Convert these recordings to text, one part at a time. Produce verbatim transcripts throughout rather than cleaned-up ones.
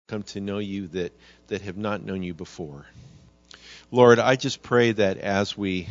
come to know you that, that have not known you before. Lord, I just pray that as we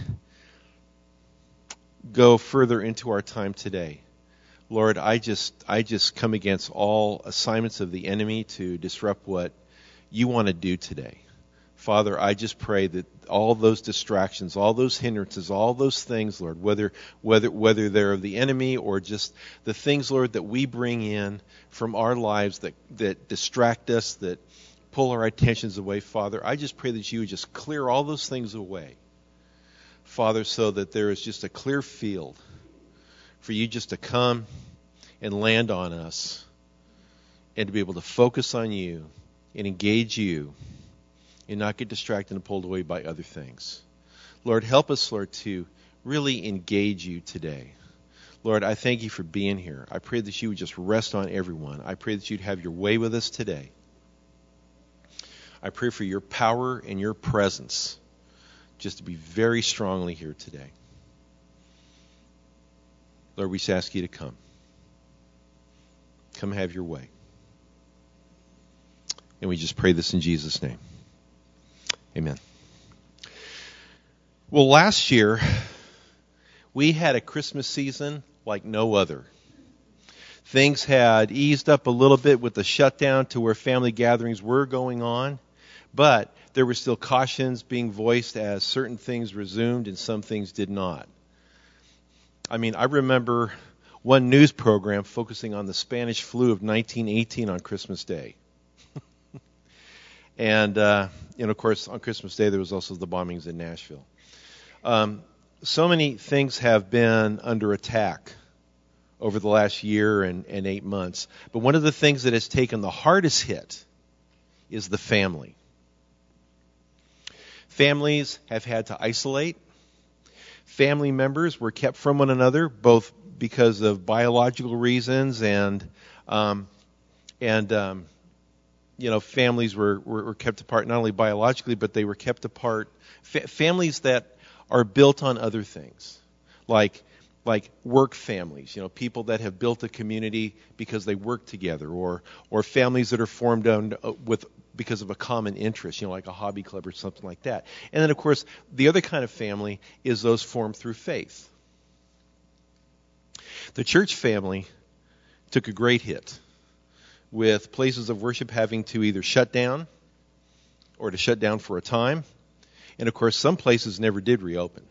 go further into our time today, Lord, I just I just come against all assignments of the enemy to disrupt what you want to do today. Father, I just pray that all those distractions, all those hindrances, all those things, Lord, whether whether whether they're of the enemy or just the things, Lord, that we bring in from our lives that, that distract us, that pull our attentions away, Father, I just pray that you would just clear all those things away, Father, so that there is just a clear field for you just to come and land on us and to be able to focus on you and engage you and not get distracted and pulled away by other things. Lord, help us, Lord, to really engage you today. Lord, I thank you for being here. I pray that you would just rest on everyone. I pray that you'd have your way with us today. I pray for your power and your presence just to be very strongly here today. Lord, we just ask you to come. Come have your way. And we just pray this in Jesus' name. Amen. Well, last year, we had a Christmas season like no other. Things had eased up a little bit with the shutdown to where family gatherings were going on, but there were still cautions being voiced as certain things resumed and some things did not. I mean, I remember one news program focusing on the Spanish flu of nineteen eighteen on Christmas Day. And, uh, and of course, on Christmas Day, there was also the bombings in Nashville. Um, so many things have been under attack over the last year and, and eight months. But one of the things that has taken the hardest hit is the family. Families have had to isolate. Family members were kept from one another, both because of biological reasons and, um, and um, you know, families were, were, were kept apart not only biologically, but they were kept apart. Fa- families that are built on other things, like like work families, you know, people that have built a community because they work together, or or families that are formed on, uh, with because of a common interest, you know, like a hobby club or something like that. And then, of course, the other kind of family is those formed through faith. The church family took a great hit, with places of worship having to either shut down or to shut down for a time. And, of course, some places never did reopen.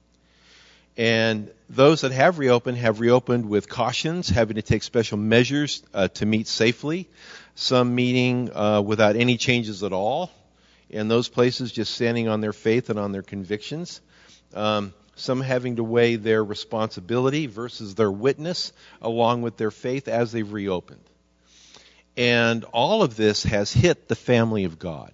And those that have reopened have reopened with cautions, having to take special measures uh, to meet safely. Some meeting uh, without any changes at all. In those places, just standing on their faith and on their convictions. Um, some having to weigh their responsibility versus their witness along with their faith as they've reopened. And all of this has hit the family of God.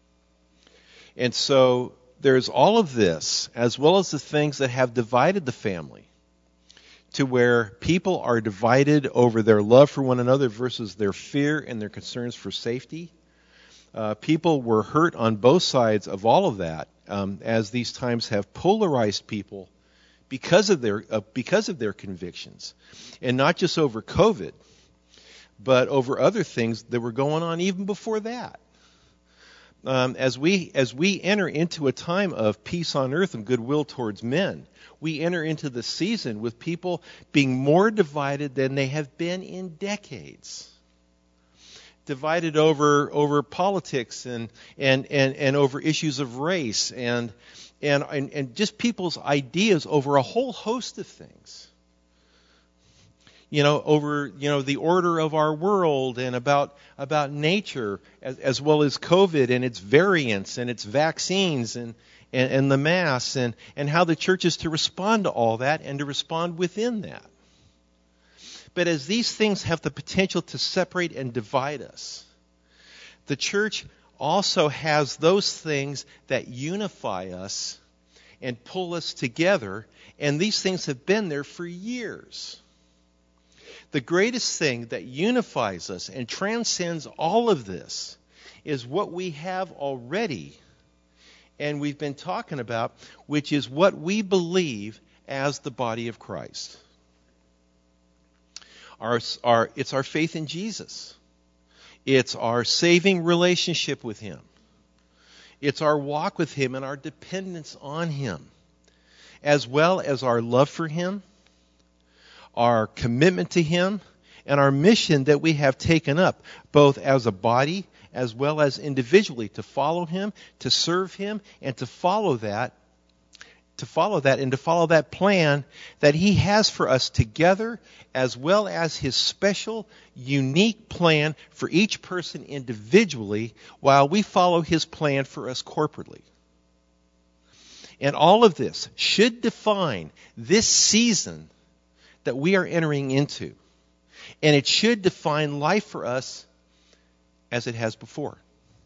And so there's all of this, as well as the things that have divided the family, to where people are divided over their love for one another versus their fear and their concerns for safety. Uh, people were hurt on both sides of all of that, um, as these times have polarized people because of their uh, because of their convictions, and not just over COVID, but over other things that were going on even before that. Um, as we as we enter into a time of peace on earth and goodwill towards men, we enter into the season with people being more divided than they have been in decades. Divided over over politics and and, and, and over issues of race and, and and and just people's ideas over a whole host of things. You know, over, you know, the order of our world and about about nature, as, as well as COVID and its variants and its vaccines and, and, and the mass and, and how the church is to respond to all that and to respond within that. But as these things have the potential to separate and divide us, the church also has those things that unify us and pull us together, and these things have been there for years. The greatest thing that unifies us and transcends all of this is what we have already, and we've been talking about, which is what we believe as the body of Christ. Our, our, it's our faith in Jesus. It's our saving relationship with Him. It's our walk with Him and our dependence on Him, as well as our love for Him, our commitment to Him, and our mission that we have taken up, both as a body as well as individually, to follow Him, to serve Him, and to follow that, to follow that, and to follow that plan that He has for us together, as well as His special, unique plan for each person individually, while we follow His plan for us corporately. And all of this should define this season that we are entering into. And it should define life for us as it has before.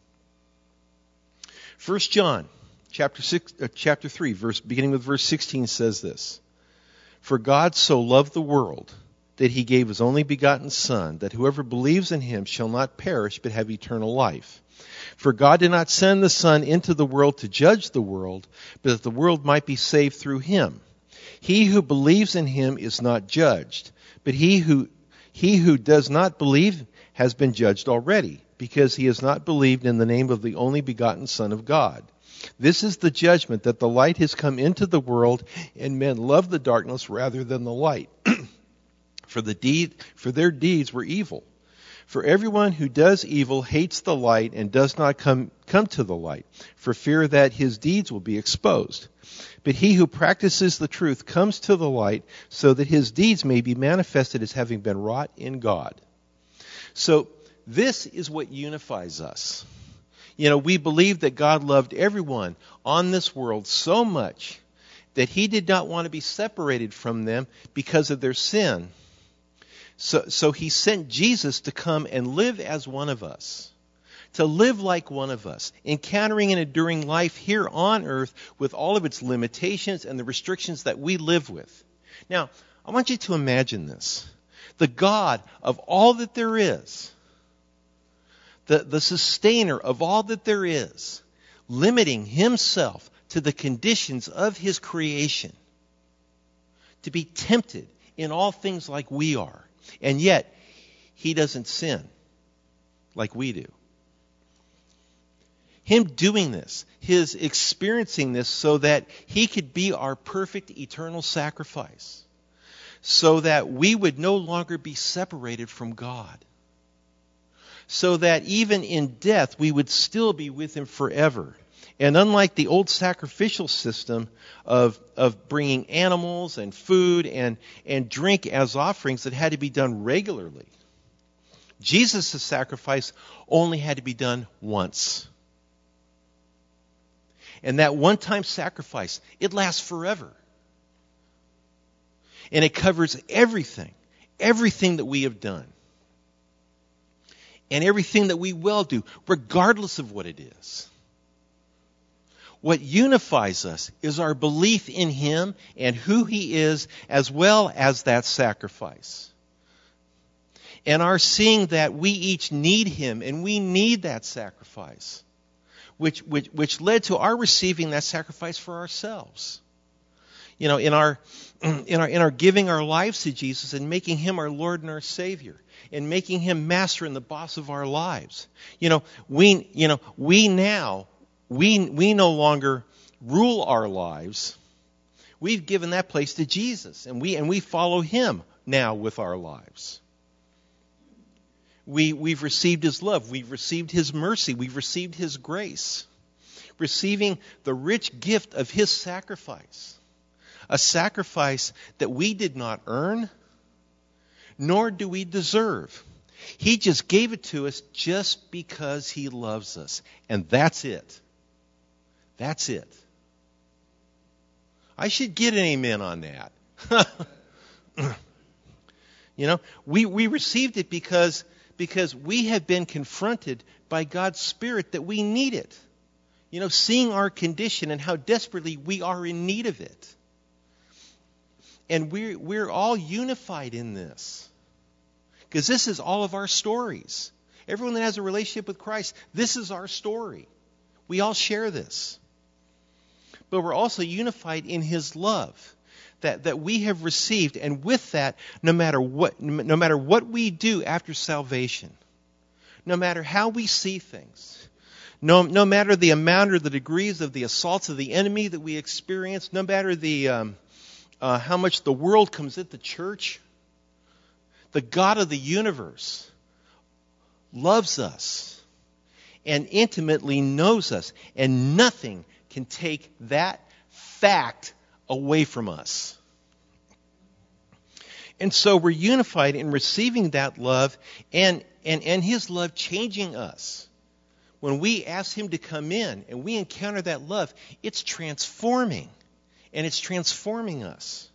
First John chapter six, uh, chapter three, verse beginning with verse sixteen says this: "For God so loved the world that He gave His only begotten Son, that whoever believes in Him shall not perish but have eternal life. For God did not send the Son into the world to judge the world, but that the world might be saved through Him. He who believes in Him is not judged, but he who he who does not believe has been judged already, because he has not believed in the name of the only begotten Son of God. This is the judgment, that the light has come into the world, and men love the darkness rather than the light, for the deed for their deeds were evil. For everyone who does evil hates the light and does not come come to the light, for fear that his deeds will be exposed. But he who practices the truth comes to the light, so that his deeds may be manifested as having been wrought in God." So this is what unifies us. You know, we believe that God loved everyone on this world so much that He did not want to be separated from them because of their sin. So, so He sent Jesus to come and live as one of us, to live like one of us, encountering and enduring life here on earth with all of its limitations and the restrictions that we live with. Now, I want you to imagine this. The God of all that there is, the, the sustainer of all that there is, limiting Himself to the conditions of His creation, to be tempted in all things like we are. And yet, He doesn't sin like we do. Him doing this, His experiencing this so that He could be our perfect eternal sacrifice, so that we would no longer be separated from God, so that even in death we would still be with Him forever. And unlike the old sacrificial system of, of bringing animals and food and, and drink as offerings that had to be done regularly, Jesus' sacrifice only had to be done once. And that one-time sacrifice, it lasts forever. And it covers everything, everything that we have done. And everything that we will do, regardless of what it is. What unifies us is our belief in Him and who He is, as well as that sacrifice. And our seeing that we each need Him and we need that sacrifice, which, which, which led to our receiving that sacrifice for ourselves. You know, in our, in our, in our giving our lives to Jesus and making Him our Lord and our Savior, and making Him master and the boss of our lives. You know, we, you know, we now, we, we no longer rule our lives. We've given that place to Jesus, and we, and we follow Him now with our lives. We, we've received His love. We've received His mercy. We've received His grace. Receiving the rich gift of His sacrifice. A sacrifice that we did not earn, nor do we deserve. He just gave it to us just because He loves us. And that's it. That's it. I should get an amen on that. You know, we, we received it because, because we have been confronted by God's Spirit that we need it. You know, seeing our condition and how desperately we are in need of it. And we're, we're all unified in this. Because this is all of our stories. Everyone that has a relationship with Christ, this is our story. We all share this. But we're also unified in His love that, that we have received. And with that, no matter what, no matter what we do after salvation, no matter how we see things, no, no matter the amount or the degrees of the assaults of the enemy that we experience, no matter the um, uh, how much the world comes at the church, the God of the universe loves us and intimately knows us, and nothing can take that fact away from us. And so we're unified in receiving that love and, and, and His love changing us. When we ask Him to come in and we encounter that love, it's transforming. And it's transforming us.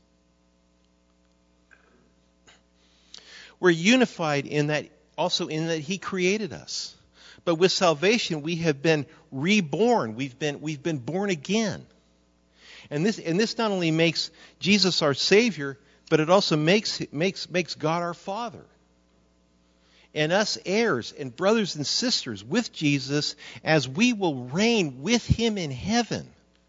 We're unified in that, also in that He created us. But with salvation, we have been reborn. We've been, we've been born again. And this, and this not only makes Jesus our Savior, but it also makes, makes, makes God our Father. And us heirs and brothers and sisters with Jesus as we will reign with Him in heaven.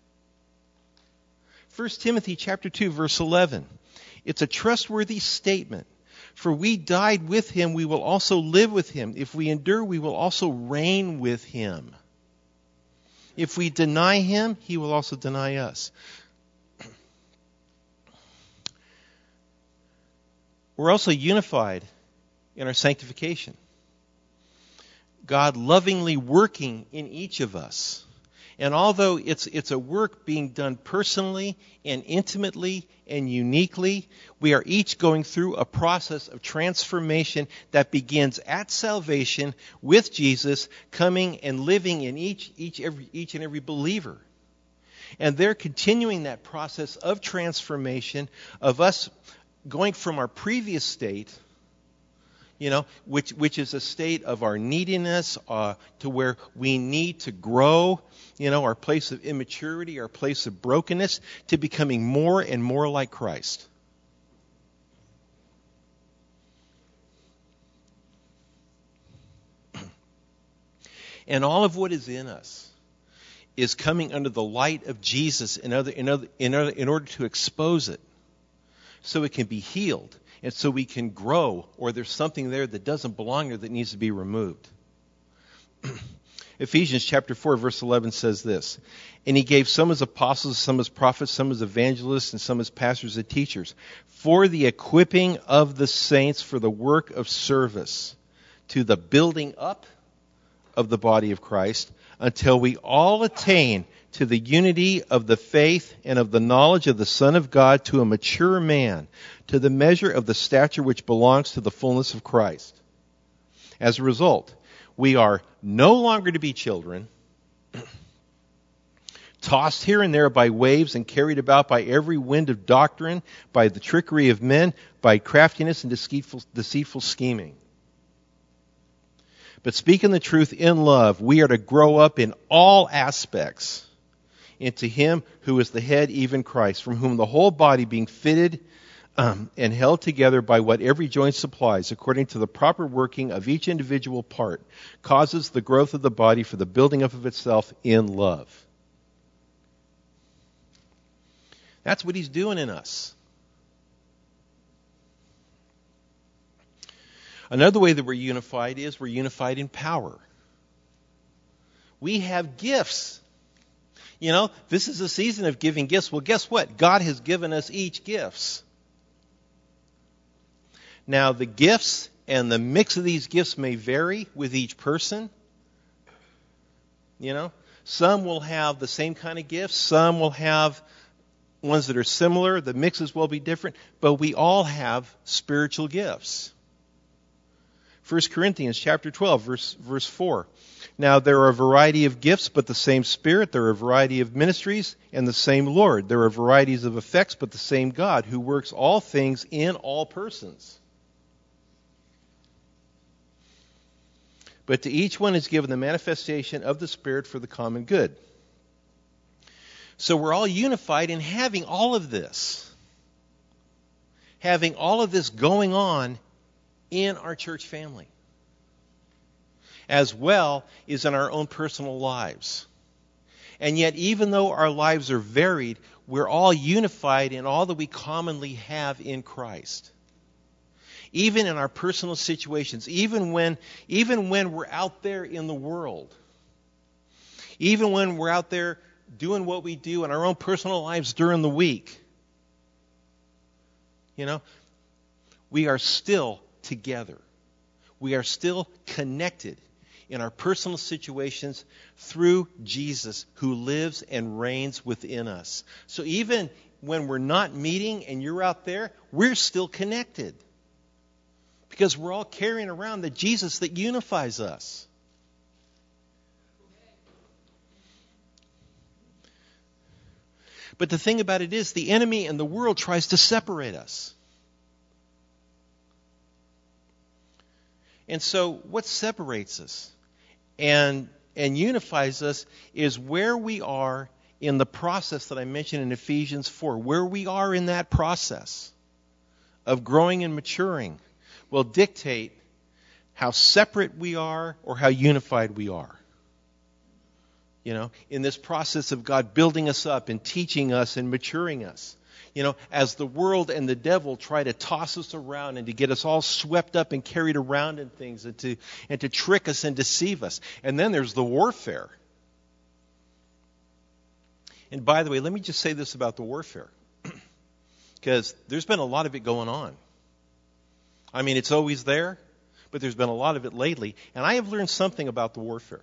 First Timothy chapter two, verse eleven. It's a trustworthy statement. For we died with Him, we will also live with Him. If we endure, we will also reign with Him. If we deny Him, He will also deny us. We're also unified in our sanctification. God lovingly working in each of us. And although it's it's a work being done personally and intimately and uniquely, we are each going through a process of transformation that begins at salvation with Jesus coming and living in each each every each and every believer. And they're continuing that process of transformation of us going from our previous state, you know, which which is a state of our neediness uh, to where we need to grow, you know, our place of immaturity, our place of brokenness, to becoming more and more like Christ. And all of what is in us is coming under the light of Jesus in other in other in other in order to expose it, so it can be healed. And so we can grow, or there's something there that doesn't belong there that needs to be removed. Ephesians chapter four, verse eleven says this, and He gave some as apostles, some as prophets, some as evangelists, and some as pastors and teachers, for the equipping of the saints for the work of service, to the building up of the body of Christ, until we all attain to the unity of the faith and of the knowledge of the Son of God, to a mature man, to the measure of the stature which belongs to the fullness of Christ. As a result, we are no longer to be children, tossed here and there by waves and carried about by every wind of doctrine, by the trickery of men, by craftiness and deceitful, deceitful scheming. But speaking the truth in love, we are to grow up in all aspects into Him who is the head, even Christ, from whom the whole body being fitted um, and held together by what every joint supplies, according to the proper working of each individual part, causes the growth of the body for the building up of itself in love. That's what He's doing in us. Another way that we're unified is we're unified in power. We have gifts. You know, this is a season of giving gifts. Well, guess what? God has given us each gifts. Now, the gifts and the mix of these gifts may vary with each person. You know, some will have the same kind of gifts. Some will have ones that are similar. The mixes will be different. But we all have spiritual gifts. First Corinthians chapter twelve, verse, verse four. Now there are a variety of gifts, but the same Spirit. There are a variety of ministries, and the same Lord. There are varieties of effects, but the same God, who works all things in all persons. But to each one is given the manifestation of the Spirit for the common good. So we're all unified in having all of this. Having all of this going on in our church family, as well as in our own personal lives. And yet, even though our lives are varied, we're all unified in all that we commonly have in Christ. even in our personal situations, even when, even when we're out there in the world, even when we're out there doing what we do in our own personal lives during the week, you know, we are still together. We are still connected in our personal situations through Jesus who lives and reigns within us. So even when we're not meeting and you're out there, we're still connected. Because we're all carrying around the Jesus that unifies us. But the thing about it is, the enemy and the world tries to separate us. And so what separates us and and unifies us is where we are in the process that I mentioned in Ephesians four. Where we are in that process of growing and maturing will dictate how separate we are or how unified we are. You know, in this process of God building us up and teaching us and maturing us. You know, as the world and the devil try to toss us around and to get us all swept up and carried around in things and to and to trick us and deceive us. And then there's the warfare. And by the way, let me just say this about the warfare. Because there's been a lot of it going on. I mean, it's always there, but there's been a lot of it lately. And I have learned something about the warfare.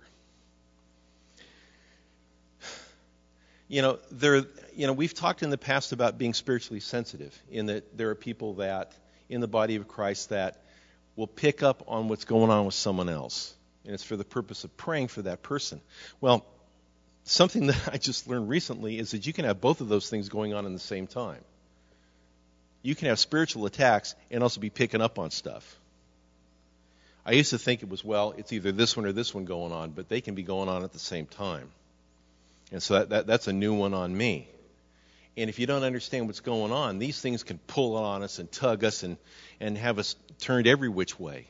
You know, there. You know, we've talked in the past about being spiritually sensitive, in that there are people that, in the body of Christ, that will pick up on what's going on with someone else. And it's for the purpose of praying for that person. Well, something that I just learned recently is that you can have both of those things going on in the same time. You can have spiritual attacks and also be picking up on stuff. I used to think it was, well, it's either this one or this one going on, but they can be going on at the same time. And so that, that that's a new one on me. And if you don't understand what's going on, these things can pull on us and tug us and, and have us turned every which way.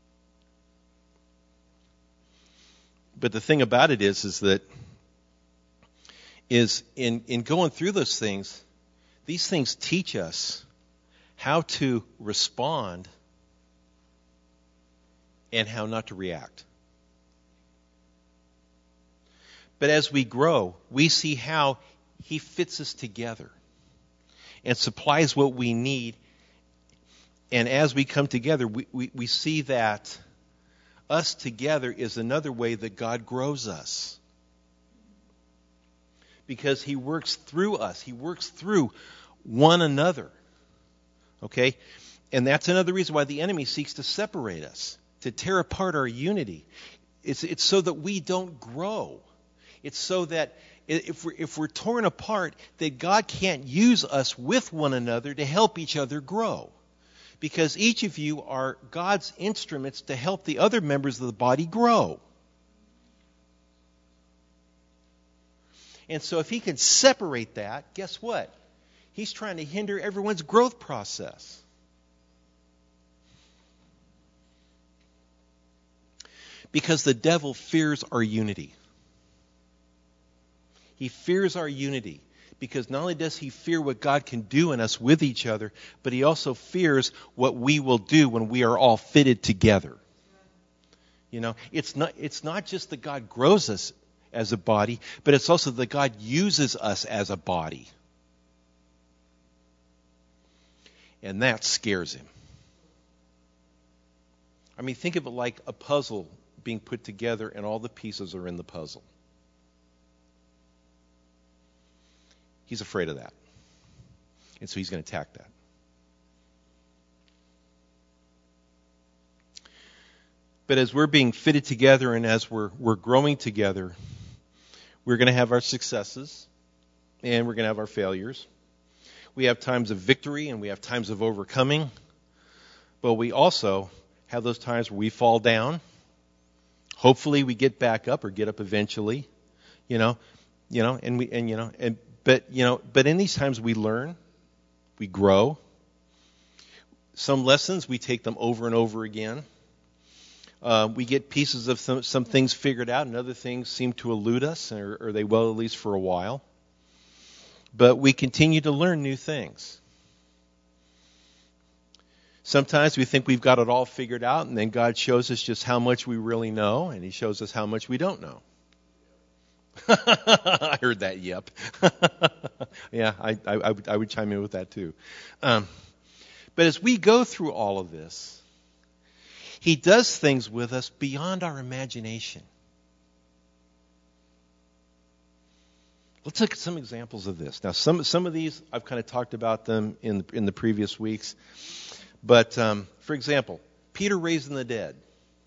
But the thing about it is, is that is in, in going through those things, these things teach us how to respond and how not to react. But as we grow, we see how He fits us together and supplies what we need. And as we come together, we, we, we see that us together is another way that God grows us. Because He works through us. He works through one another. Okay? And that's another reason why the enemy seeks to separate us, to tear apart our unity. It's, it's so that we don't grow. It's so that if we're, if we're torn apart, that God can't use us with one another to help each other grow. Because each of you are God's instruments to help the other members of the body grow. And so if He can separate that, guess what? He's trying to hinder everyone's growth process. Because the devil fears our unity. He fears our unity because not only does he fear what God can do in us with each other, but he also fears what we will do when we are all fitted together. You know, it's not it's not just that God grows us as a body, but it's also that God uses us as a body. And that scares him. I mean, think of it like a puzzle being put together and all the pieces are in the puzzle. He's afraid of that. And so he's going to attack that. But as we're being fitted together and as we're we're growing together, we're going to have our successes and we're going to have our failures. We have times of victory and we have times of overcoming. But we also have those times where we fall down. Hopefully we get back up or get up eventually. You know, you know, and we and you know, and but you know, but in these times we learn, we grow. Some lessons we take them over and over again. Uh, we get pieces of some, some things figured out, and other things seem to elude us, or, or they will at least for a while. But we continue to learn new things. Sometimes we think we've got it all figured out, and then God shows us just how much we really know, and he shows us how much we don't know. I heard that, yep. yeah, I, I, I, would, I would chime in with that too. Um, but as we go through all of this, he does things with us beyond our imagination. Let's look at some examples of this. Now, some some of these, I've kind of talked about them in, in the previous weeks. But, um, for example, Peter raising the dead.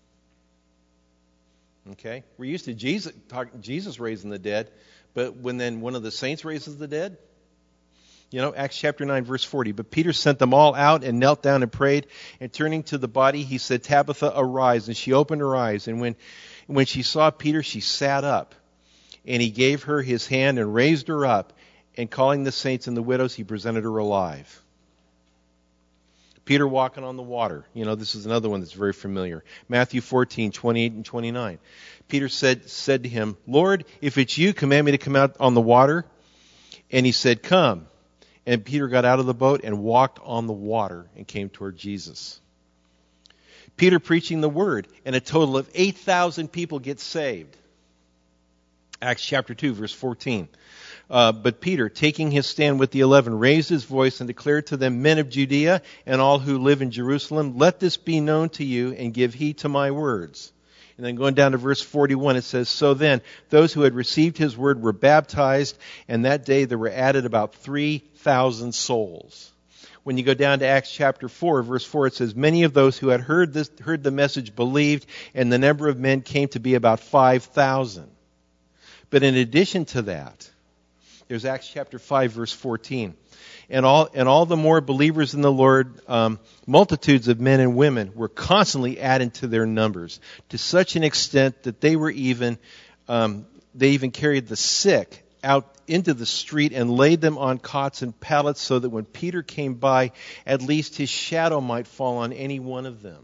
Okay? We're used to Jesus, talk, Jesus raising the dead, but when then one of the saints raises the dead, you know, Acts chapter nine, verse forty. But Peter sent them all out and knelt down and prayed, and turning to the body, he said, Tabitha, arise. And she opened her eyes, and when, when she saw Peter, she sat up. And he gave her his hand and raised her up, and calling the saints and the widows, he presented her alive. Peter walking on the water. You know, this is another one that's very familiar. Matthew fourteen, twenty-eight and twenty-nine. Peter said, said to him, Lord, if it's you, command me to come out on the water. And he said, come. And Peter got out of the boat and walked on the water and came toward Jesus. Peter preaching the word, and a total of eight thousand people get saved. Acts chapter two, verse fourteen. Uh, but Peter, taking his stand with the eleven, raised his voice and declared to them, Men of Judea and all who live in Jerusalem, let this be known to you and give heed to my words. And then going down to verse forty-one, it says, So then, those who had received his word were baptized, and that day there were added about three thousand souls. When you go down to Acts chapter four, verse four, it says, Many of those who had heard this, heard the message believed, and the number of men came to be about five thousand. But in addition to that, there's Acts chapter five, verse fourteen. And all and all the more believers in the Lord, um, multitudes of men and women were constantly added to their numbers, to such an extent that they were even um, they even carried the sick out into the street and laid them on cots and pallets, so that when Peter came by, at least his shadow might fall on any one of them.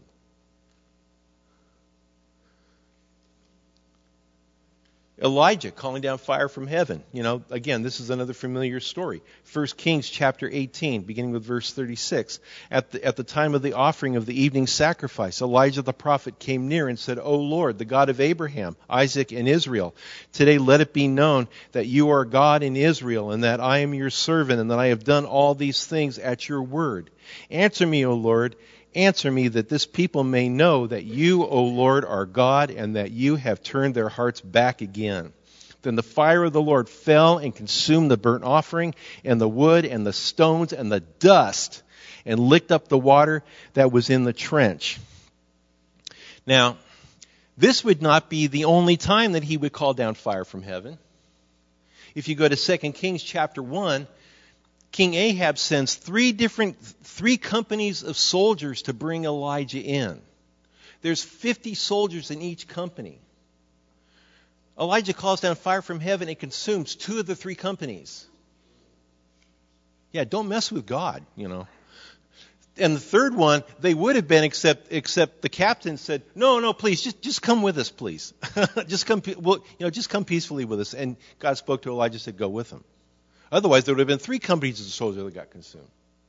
Elijah calling down fire from heaven. You know, again, this is another familiar story. First Kings chapter eighteen, beginning with verse thirty-six. At the, at the time of the offering of the evening sacrifice, Elijah the prophet came near and said, O Lord, the God of Abraham, Isaac, and Israel, today let it be known that you are God in Israel, and that I am your servant, and that I have done all these things at your word. Answer me, O Lord. Answer me, that this people may know that you, O Lord, are God, and that you have turned their hearts back again. Then the fire of the Lord fell and consumed the burnt offering, and the wood, and the stones, and the dust, and licked up the water that was in the trench. Now, this would not be the only time that he would call down fire from heaven. If you go to Second Kings chapter one, King Ahab sends three different, three companies of soldiers to bring Elijah in. There's fifty soldiers in each company. Elijah calls down fire from heaven and consumes two of the three companies. Yeah, don't mess with God, you know. And the third one, they would have been, except except the captain said, "No, no, please, just just come with us, please. just come, well, you know, just come peacefully with us." And God spoke to Elijah and said, "Go with them." Otherwise, there would have been three companies of soldiers that got consumed.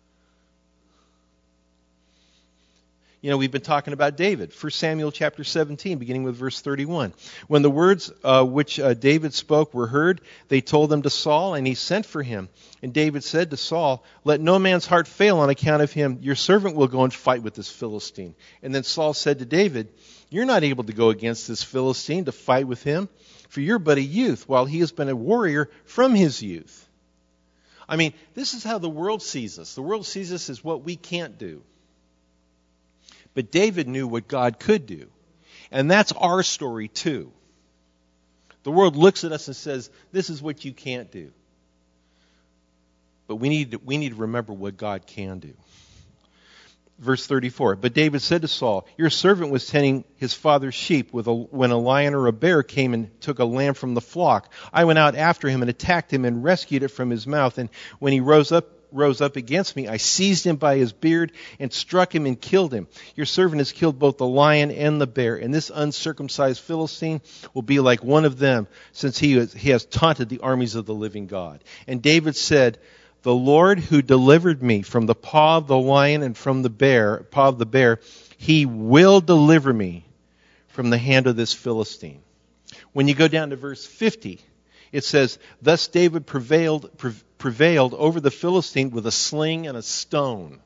You know, we've been talking about David. First Samuel chapter seventeen, beginning with verse thirty-one. When the words uh, which uh, David spoke were heard, they told them to Saul, and he sent for him. And David said to Saul, "Let no man's heart fail on account of him. Your servant will go and fight with this Philistine." And then Saul said to David, "You're not able to go against this Philistine to fight with him, for you're but a youth, while he has been a warrior from his youth." I mean, this is how the world sees us. The world sees us as what we can't do. But David knew what God could do. And that's our story too. The world looks at us and says, this is what you can't do. But we need to, we need to remember what God can do. Verse thirty-four, but David said to Saul, "Your servant was tending his father's sheep with a, when a lion or a bear came and took a lamb from the flock. I went out after him and attacked him and rescued it from his mouth. And when he rose up, rose up against me, I seized him by his beard and struck him and killed him. Your servant has killed both the lion and the bear, and this uncircumcised Philistine will be like one of them, since he has, he has taunted the armies of the living God." And David said, The Lord who delivered me from the paw of the lion and from the bear, paw of the bear, he will deliver me from the hand of this Philistine. When you go down to verse fifty, it says, thus David prevailed, prevailed over the Philistine with a sling and a stone,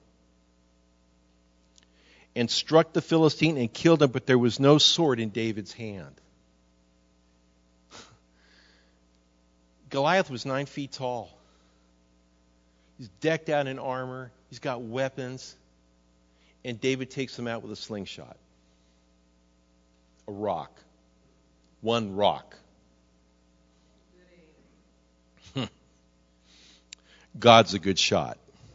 and struck the Philistine and killed him, but there was no sword in David's hand. Goliath was nine feet tall. He's decked out in armor. He's got weapons. And David takes him out with a slingshot. A rock. One rock. God's a good shot.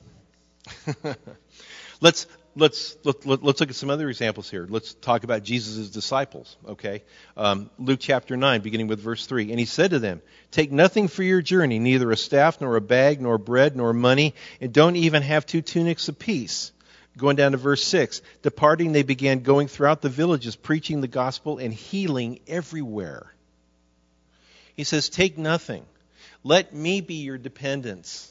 let's let's let, let, let's look at some other examples here. Let's talk about Jesus' disciples. Okay, um, Luke chapter nine, beginning with verse three. And he said to them, "Take nothing for your journey, neither a staff, nor a bag, nor bread, nor money, and don't even have two tunics apiece." Going down to verse six. Departing, they began going throughout the villages, preaching the gospel and healing everywhere. He says, "Take nothing. Let me be your dependence."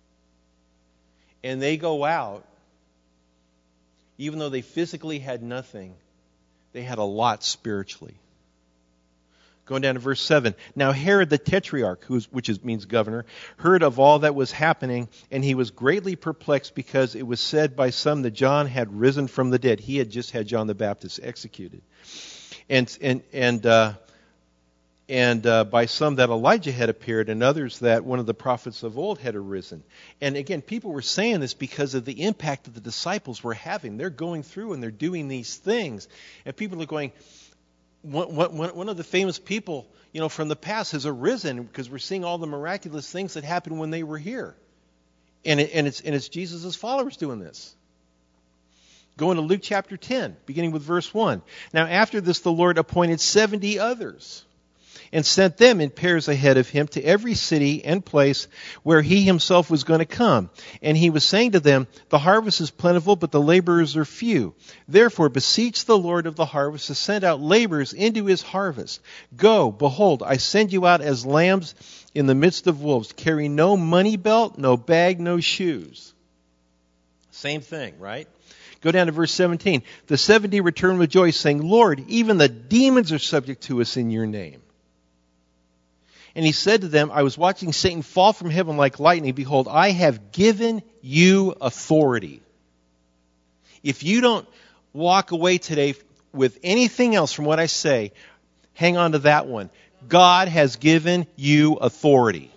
And they go out, even though they physically had nothing, they had a lot spiritually. Going down to verse seven. Now Herod the Tetrarch, who is, which is, means governor, heard of all that was happening, and he was greatly perplexed, because it was said by some that John had risen from the dead. He had just had John the Baptist executed. And and and uh, and uh, by some that Elijah had appeared, and others that one of the prophets of old had arisen. And again, people were saying this because of the impact that the disciples were having. They're going through and they're doing these things. And people are going, one, one, one of the famous people, you know, from the past has arisen, because we're seeing all the miraculous things that happened when they were here. And, it, and it's, and it's Jesus' followers doing this. Going to Luke chapter ten, beginning with verse one. Now after this, the Lord appointed seventy others, and sent them in pairs ahead of him to every city and place where he himself was going to come. And he was saying to them, the harvest is plentiful, but the laborers are few. Therefore beseech the Lord of the harvest to send out laborers into his harvest. Go, behold, I send you out as lambs in the midst of wolves. Carry no money belt, no bag, no shoes. Same thing, right? Go down to verse seventeen. The seventy returned with joy, saying, Lord, even the demons are subject to us in your name. And he said to them, I was watching Satan fall from heaven like lightning. Behold, I have given you authority. If you don't walk away today with anything else from what I say, hang on to that one. God has given you authority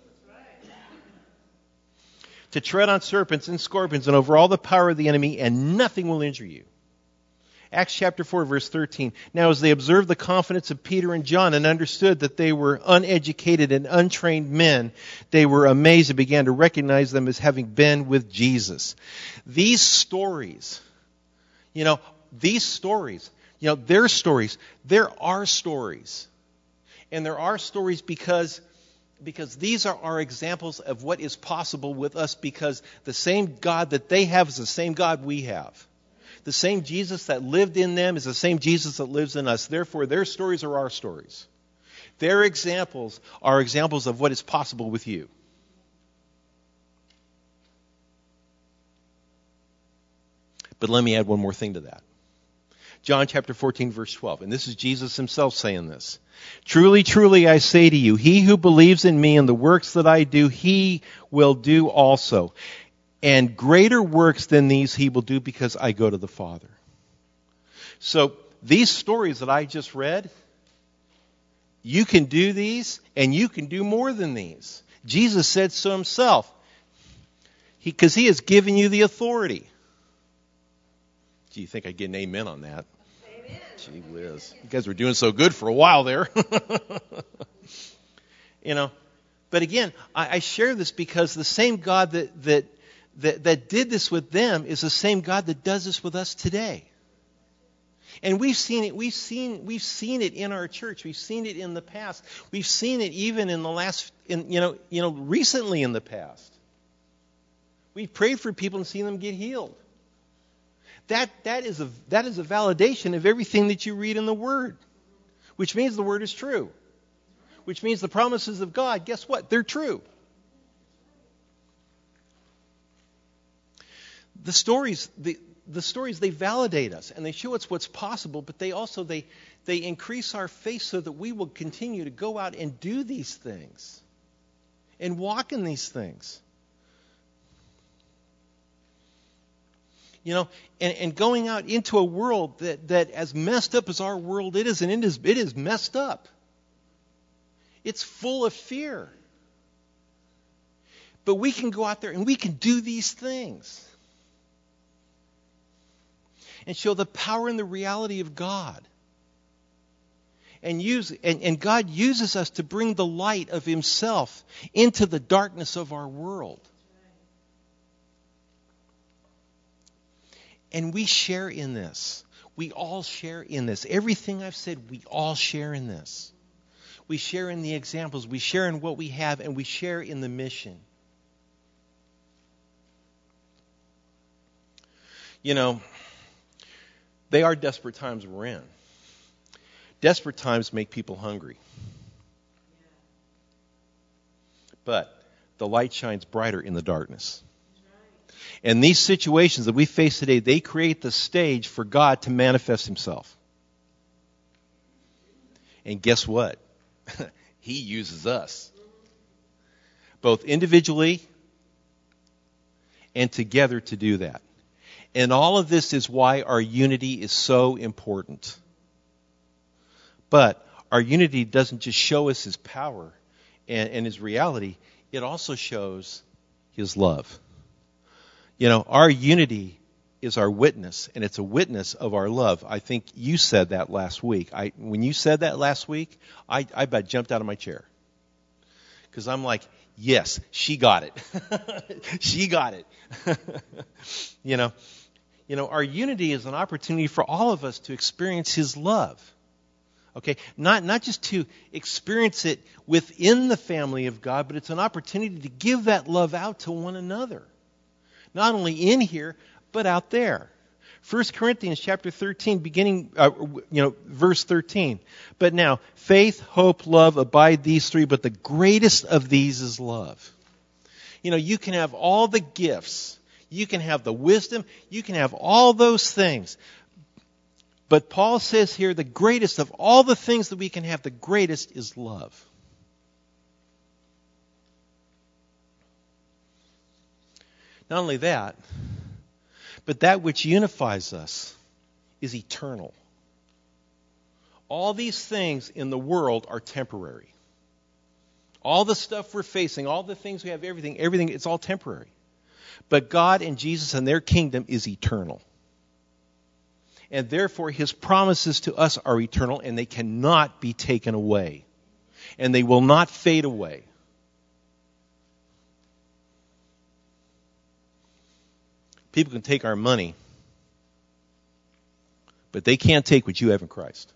to tread on serpents and scorpions and over all the power of the enemy, and nothing will injure you. Acts chapter four, verse thirteen. Now as they observed the confidence of Peter and John and understood that they were uneducated and untrained men, they were amazed and began to recognize them as having been with Jesus. These stories, you know, these stories, you know, their stories, there are stories. And there are stories because, because these are our examples of what is possible with us, because the same God that they have is the same God we have. The same Jesus that lived in them is the same Jesus that lives in us. Therefore, their stories are our stories. Their examples are examples of what is possible with you. But let me add one more thing to that. John chapter fourteen, verse twelve. And this is Jesus himself saying this. Truly, truly, I say to you, he who believes in me and the works that I do, he will do also. And greater works than these he will do, because I go to the Father. So these stories that I just read, you can do these, and you can do more than these. Jesus said so himself, because he, he has given you the authority. Gee, you think I'd get an amen on that? Amen. Gee whiz. You guys were doing so good for a while there. You know, but again, I, I share this because the same God that, that That, that did this with them is the same God that does this with us today. And we've seen it, we've seen, we've seen it in our church. We've seen it in the past. We've seen it even in the last, in, you know, you know, recently in the past. We've prayed for people and seen them get healed. That, that is a, that is a validation of everything that you read in the Word. Which means the Word is true. Which means the promises of God, guess what? They're true. the stories, the, the stories, they validate us and they show us what's possible, but they also, they, they increase our faith so that we will continue to go out and do these things and walk in these things. You know, and, and going out into a world that, that as messed up as our world it is, and it is, it is messed up. It's full of fear. But we can go out there and we can do these things. And show the power and the reality of God. And use and, and God uses us to bring the light of Himself into the darkness of our world. And we share in this. We all share in this. Everything I've said, we all share in this. We share in the examples. We share in what we have, and we share in the mission. You know, they are desperate times we're in. Desperate times make people hungry. But the light shines brighter in the darkness. And these situations that we face today, they create the stage for God to manifest Himself. And guess what? He uses us. Both individually and together to do that. And all of this is why our unity is so important. But our unity doesn't just show us His power and, and His reality. It also shows His love. You know, our unity is our witness, and it's a witness of our love. I think you said that last week. I, when you said that last week, I, I about jumped out of my chair. Because I'm like, yes, she got it. She got it. you know, you know, our unity is an opportunity for all of us to experience His love. Okay, not not just to experience it within the family of God, but it's an opportunity to give that love out to one another. Not only in here, but out there. First Corinthians chapter thirteen, beginning, uh, you know, verse thirteen. But now, faith, hope, love, abide these three, but the greatest of these is love. You know, you can have all the gifts. You can have the wisdom. You can have all those things. But Paul says here, the greatest of all the things that we can have, the greatest is love. Not only that, but that which unifies us is eternal. All these things in the world are temporary. All the stuff we're facing, all the things we have, everything, everything, it's all temporary. But God and Jesus and their kingdom is eternal. And therefore, His promises to us are eternal, and they cannot be taken away. And they will not fade away. People can take our money, but they can't take what you have in Christ.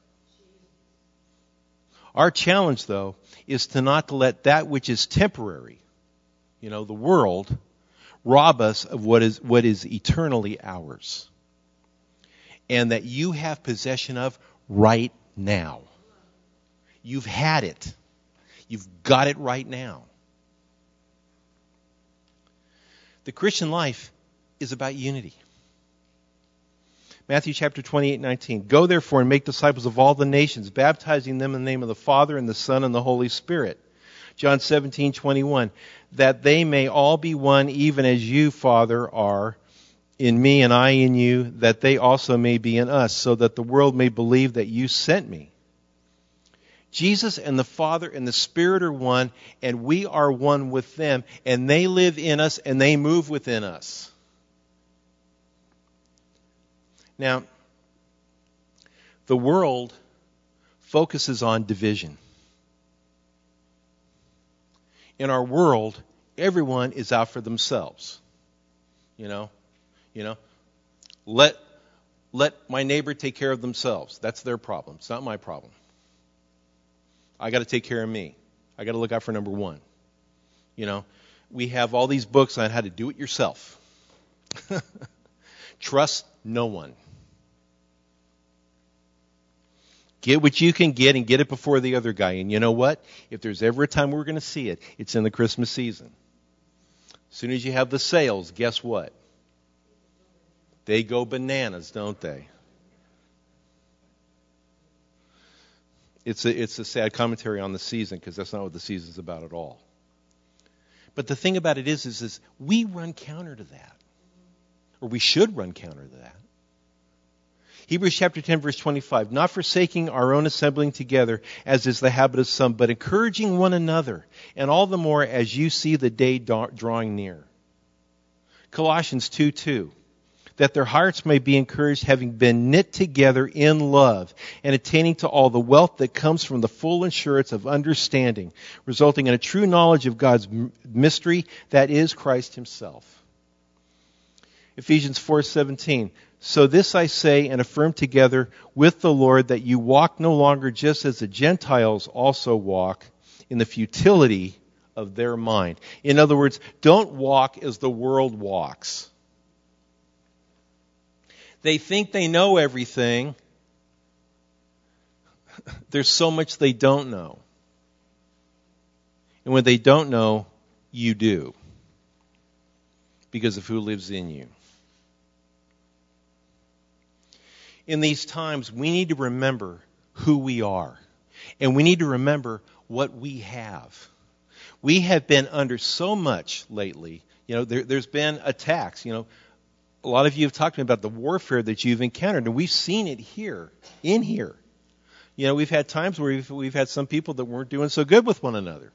Our challenge, though, is to not to let that which is temporary, you know, the world, rob us of what is what is eternally ours. And that you have possession of right now. You've had it. You've got it right now. The Christian life is about unity. Matthew chapter twenty-eight, nineteen. Go therefore and make disciples of all the nations, baptizing them in the name of the Father and the Son and the Holy Spirit. John seventeen, twenty-one. That they may all be one, even as you, Father, are in me and I in you, that they also may be in us, so that the world may believe that you sent me. Jesus and the Father and the Spirit are one, and we are one with them, and they live in us and they move within us. Now, the world focuses on division. In our world, everyone is out for themselves. You know, you know, let let my neighbor take care of themselves. That's their problem. It's not my problem. I got to take care of me. I got to look out for number one. You know, we have all these books on how to do it yourself. Trust no one. Get what you can get and get it before the other guy. And you know what? If there's ever a time we're going to see it, it's in the Christmas season. As soon as you have the sales, guess what? They go bananas, don't they? It's a, it's a sad commentary on the season, because that's not what the season's about at all. But the thing about it is, is, is we run counter to that. Or we should run counter to that. Hebrews chapter ten, verse twenty-five, not forsaking our own assembling together, as is the habit of some, but encouraging one another, and all the more as you see the day drawing near. Colossians two two, that their hearts may be encouraged, having been knit together in love, and attaining to all the wealth that comes from the full assurance of understanding, resulting in a true knowledge of God's mystery, that is Christ himself. Ephesians four seventeen, so this I say and affirm together with the Lord, that you walk no longer just as the Gentiles also walk, in the futility of their mind. In other words, don't walk as the world walks. They think they know everything. There's so much they don't know. And when they don't know, you do. Because of who lives in you. In these times, we need to remember who we are. And we need to remember what we have. We have been under so much lately. You know, there, there's been attacks. You know, a lot of you have talked to me about the warfare that you've encountered, and we've seen it here, in here. You know, we've had times where we've, we've had some people that weren't doing so good with one another.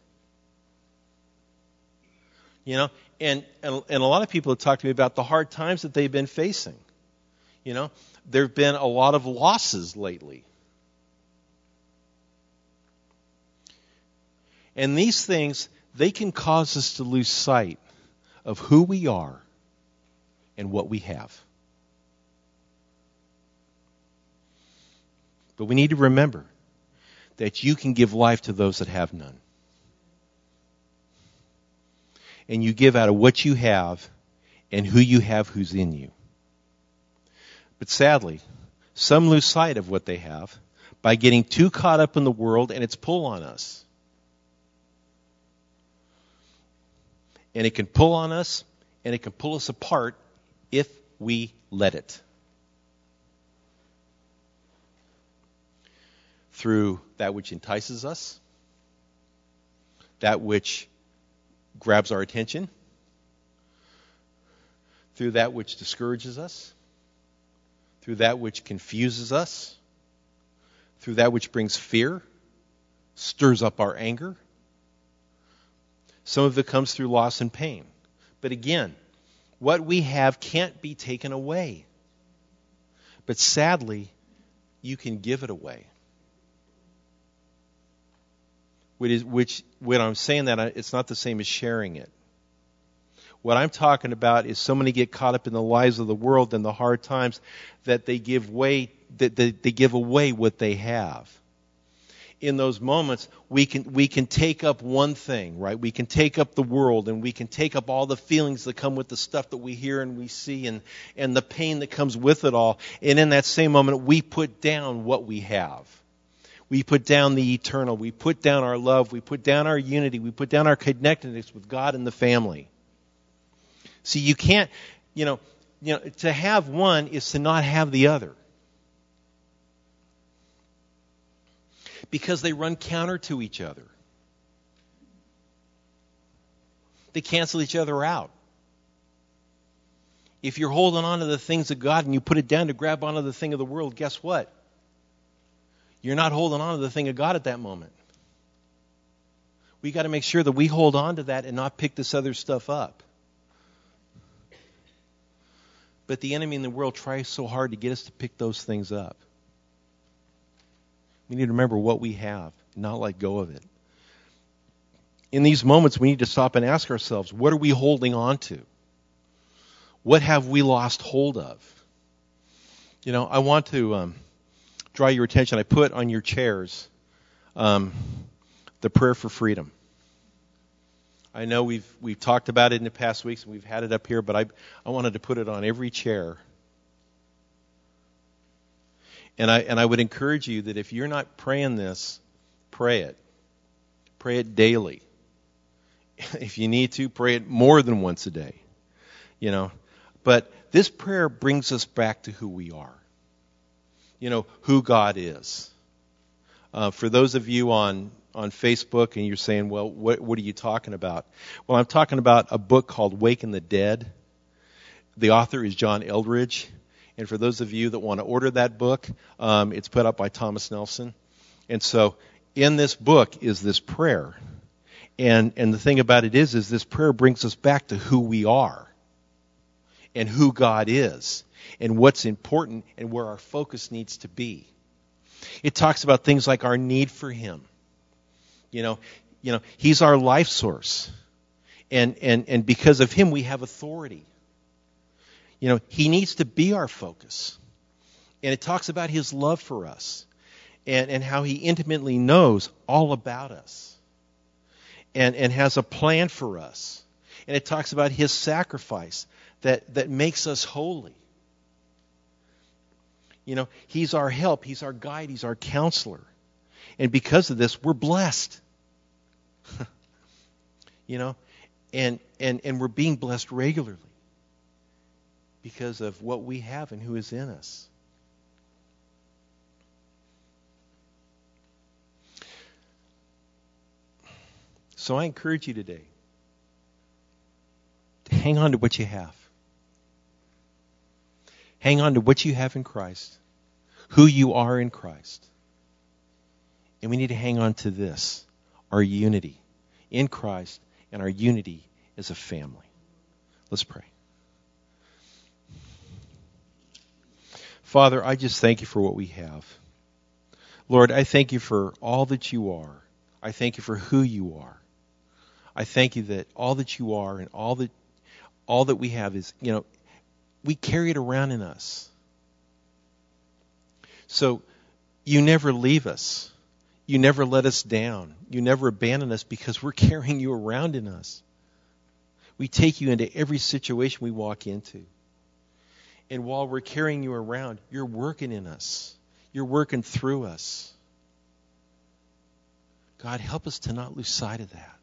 You know, and, and, and a lot of people have talked to me about the hard times that they've been facing. You know, there have been a lot of losses lately. And these things, they can cause us to lose sight of who we are and what we have. But we need to remember that you can give life to those that have none. And you give out of what you have and who you have who's in you. But sadly, some lose sight of what they have by getting too caught up in the world and its pull on us. And it can pull on us, and it can pull us apart if we let it. Through that which entices us, that which grabs our attention, through that which discourages us, through that which confuses us, through that which brings fear, stirs up our anger. Some of it comes through loss and pain. But again, what we have can't be taken away. But sadly, you can give it away. Which, is, which when I'm saying that, it's not the same as sharing it. What I'm talking about is so many get caught up in the lives of the world and the hard times that they give way, that they, they give away what they have. In those moments, we can we can take up one thing, right? We can take up the world, and we can take up all the feelings that come with the stuff that we hear and we see, and, and the pain that comes with it all. And in that same moment, we put down what we have. We put down the eternal. We put down our love. We put down our unity. We put down our connectedness with God and the family. See, you can't, you know, you know, to have one is to not have the other. Because they run counter to each other. They cancel each other out. If you're holding on to the things of God and you put it down to grab onto the thing of the world, guess what? You're not holding on to the thing of God at that moment. We got to make sure that we hold on to that and not pick this other stuff up. But the enemy in the world tries so hard to get us to pick those things up. We need to remember what we have, not let go of it. In these moments, we need to stop and ask ourselves, what are we holding on to? What have we lost hold of? You know, I want to um, draw your attention. I put on your chairs um, the prayer for freedom. I know we've we've talked about it in the past weeks, and we've had it up here, but I I wanted to put it on every chair. And I and I would encourage you that if you're not praying this, pray it. Pray it daily. If you need to, pray it more than once a day. You know, But this prayer brings us back to who we are. You know, who God is. Uh, for those of you on, on Facebook and you're saying, well, what, what are you talking about? Well, I'm talking about a book called Waking the Dead. The author is John Eldredge. And for those of you that want to order that book, um, it's put up by Thomas Nelson. And so in this book is this prayer. And and the thing about it is, is this prayer brings us back to who we are and who God is and what's important and where our focus needs to be. It talks about things like our need for Him. You know, you know, He's our life source. And and and because of Him we have authority. You know, He needs to be our focus. And it talks about His love for us and, and how He intimately knows all about us and, and has a plan for us. And it talks about His sacrifice that, that makes us holy. You know, He's our help. He's our guide. He's our counselor. And because of this, we're blessed. You know, and, and, and we're being blessed regularly because of what we have and who is in us. So I encourage you today to hang on to what you have. Hang on to what you have in Christ, who you are in Christ. And we need to hang on to this, our unity in Christ and our unity as a family. Let's pray. Father, I just thank you for what we have. Lord, I thank you for all that you are. I thank you for who you are. I thank you that all that you are and all that all that we have is, you know, we carry it around in us. So you never leave us. You never let us down. You never abandon us because we're carrying you around in us. We take you into every situation we walk into. And while we're carrying you around, you're working in us. You're working through us. God, help us to not lose sight of that.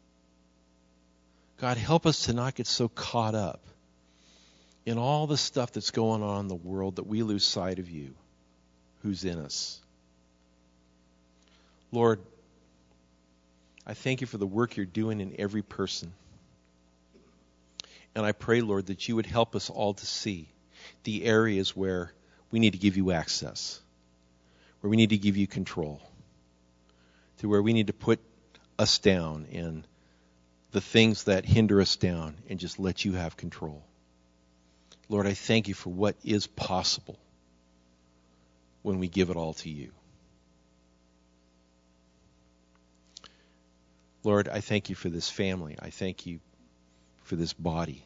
God, help us to not get so caught up in all the stuff that's going on in the world that we lose sight of you, who's in us. Lord, I thank you for the work you're doing in every person. And I pray, Lord, that you would help us all to see the areas where we need to give you access, where we need to give you control, to where we need to put us down and the things that hinder us down and just let you have control. Lord, I thank you for what is possible when we give it all to you. Lord, I thank you for this family. I thank you for this body.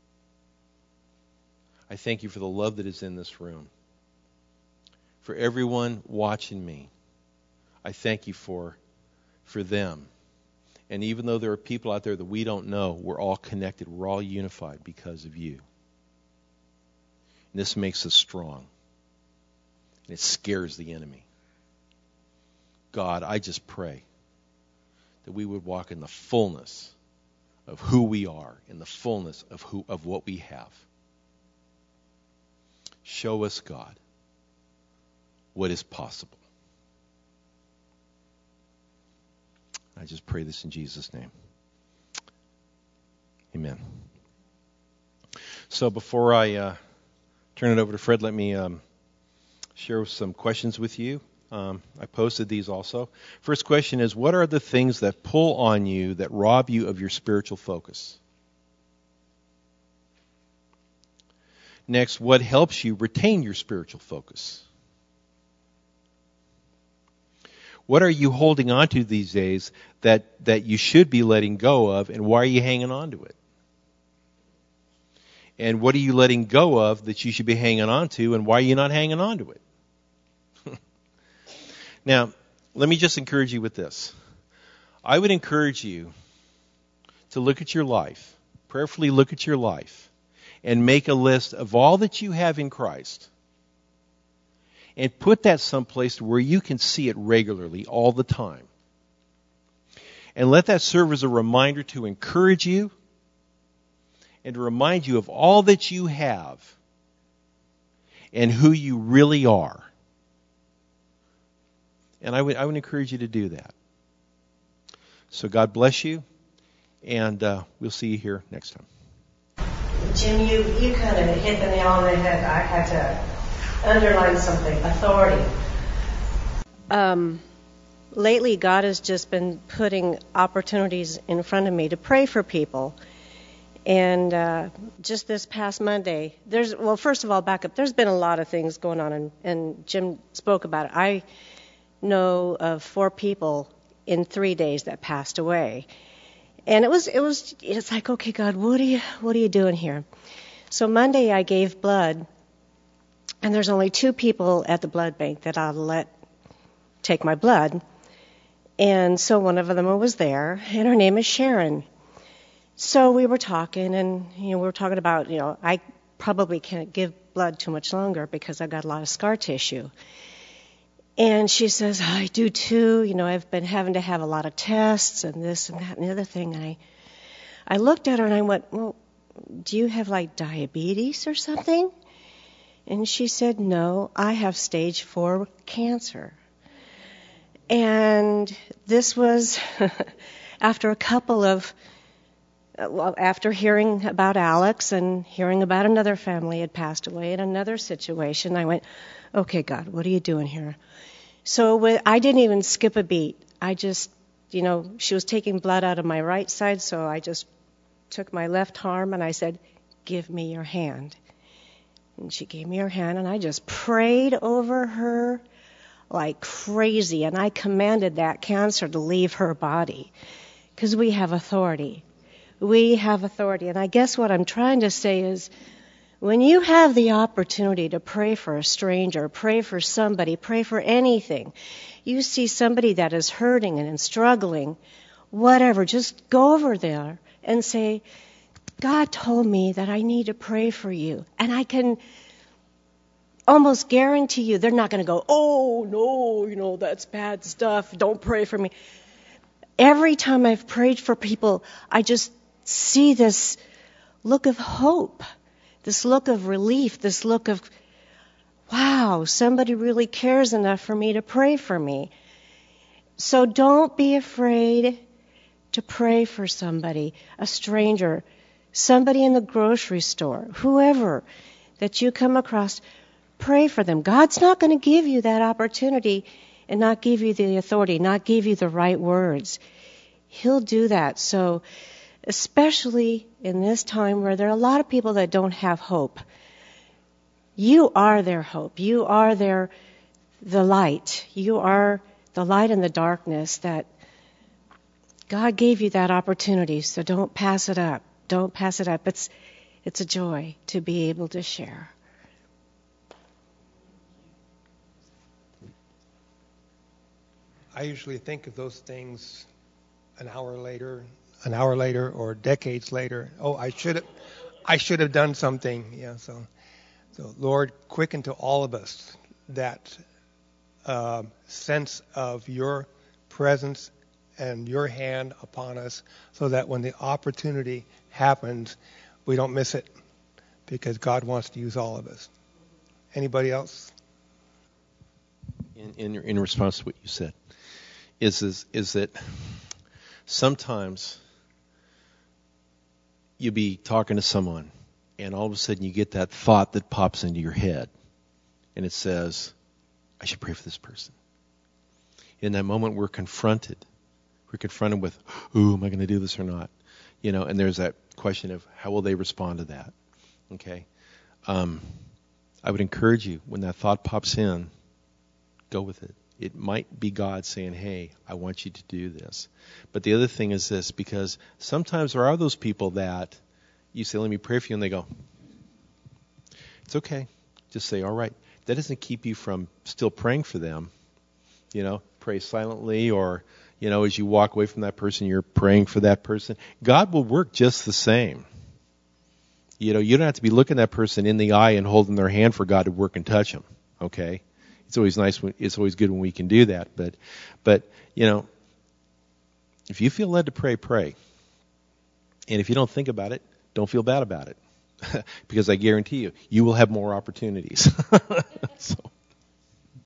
I thank you for the love that is in this room. For everyone watching me, I thank you for, for them. And even though there are people out there that we don't know, we're all connected. We're all unified because of you. And this makes us strong. And it scares the enemy. God, I just pray that we would walk in the fullness of who we are, in the fullness of who of what we have. Show us, God, what is possible. I just pray this in Jesus' name. Amen. So before I uh, turn it over to Fred, let me um, share some questions with you. Um, I posted these also. First question is, what are the things that pull on you that rob you of your spiritual focus? Next, what helps you retain your spiritual focus? What are you holding on to these days that, that you should be letting go of, and why are you hanging on to it? And what are you letting go of that you should be hanging on to, and why are you not hanging on to it? Now, let me just encourage you with this. I would encourage you to look at your life, prayerfully look at your life, and make a list of all that you have in Christ. And put that someplace where you can see it regularly all the time. And let that serve as a reminder to encourage you and to remind you of all that you have and who you really are. And I would, I would encourage you to do that. So God bless you, and uh, we'll see you here next time. Jim, you, you kind of hit the nail on the head. I had to underline something. Authority. Um, lately, God has just been putting opportunities in front of me to pray for people. And uh, just this past Monday, there's, well, first of all, back up. There's been a lot of things going on, and, and Jim spoke about it. I know of four people in three days that passed away. And it was, it was, it's like, okay, God, what are you, what are you doing here? So Monday I gave blood, and there's only two people at the blood bank that I'll let take my blood. And so one of them was there, and her name is Sharon. So we were talking, and, you know, we were talking about, you know, I probably can't give blood too much longer because I've got a lot of scar tissue. And she says, I do too. You know, I've been having to have a lot of tests and this and that and the other thing. And I, I looked at her and I went, well, do you have like diabetes or something? And she said, no, I have stage four cancer. And this was after a couple of, well, after hearing about Alex and hearing about another family had passed away in another situation, I went, okay, God, what are you doing here? So I didn't even skip a beat. I just, you know, she was taking blood out of my right side, so I just took my left arm and I said, give me your hand. And she gave me her hand, and I just prayed over her like crazy, and I commanded that cancer to leave her body because we have authority. We have authority. And I guess what I'm trying to say is, when you have the opportunity to pray for a stranger, pray for somebody, pray for anything, you see somebody that is hurting and struggling, whatever, just go over there and say, God told me that I need to pray for you. And I can almost guarantee you they're not going to go, oh, no, you know, that's bad stuff. Don't pray for me. Every time I've prayed for people, I just see this look of hope. This look of relief, this look of, wow, somebody really cares enough for me to pray for me. So don't be afraid to pray for somebody, a stranger, somebody in the grocery store, whoever that you come across. Pray for them. God's not going to give you that opportunity and not give you the authority, not give you the right words. He'll do that. So especially in this time where there are a lot of people that don't have hope. You are their hope. You are their the light. You are the light in the darkness that God gave you that opportunity, so don't pass it up. Don't pass it up. It's it's a joy to be able to share. I usually think of those things an hour later, an hour later, or decades later. Oh, I should have, I should have done something. Yeah. So, so Lord, quicken to all of us that uh, sense of Your presence and Your hand upon us, so that when the opportunity happens, we don't miss it, because God wants to use all of us. Anybody else? In in, in response to what you said, is is is that sometimes you'll be talking to someone, and all of a sudden you get that thought that pops into your head, and it says, I should pray for this person. In that moment, we're confronted. We're confronted with, ooh, am I going to do this or not? You know, and there's that question of how will they respond to that? Okay. Um, I would encourage you, when that thought pops in, go with it. It might be God saying, hey, I want you to do this. But the other thing is this, because sometimes there are those people that you say, let me pray for you, and they go, it's okay. Just say, all right. That doesn't keep you from still praying for them. You know, pray silently, or, you know, as you walk away from that person, you're praying for that person. God will work just the same. You know, you don't have to be looking that person in the eye and holding their hand for God to work and touch them. Okay? It's always nice when, it's always good when we can do that. But, but, you know, if you feel led to pray, pray. And if you don't think about it, don't feel bad about it because I guarantee you, you will have more opportunities. So.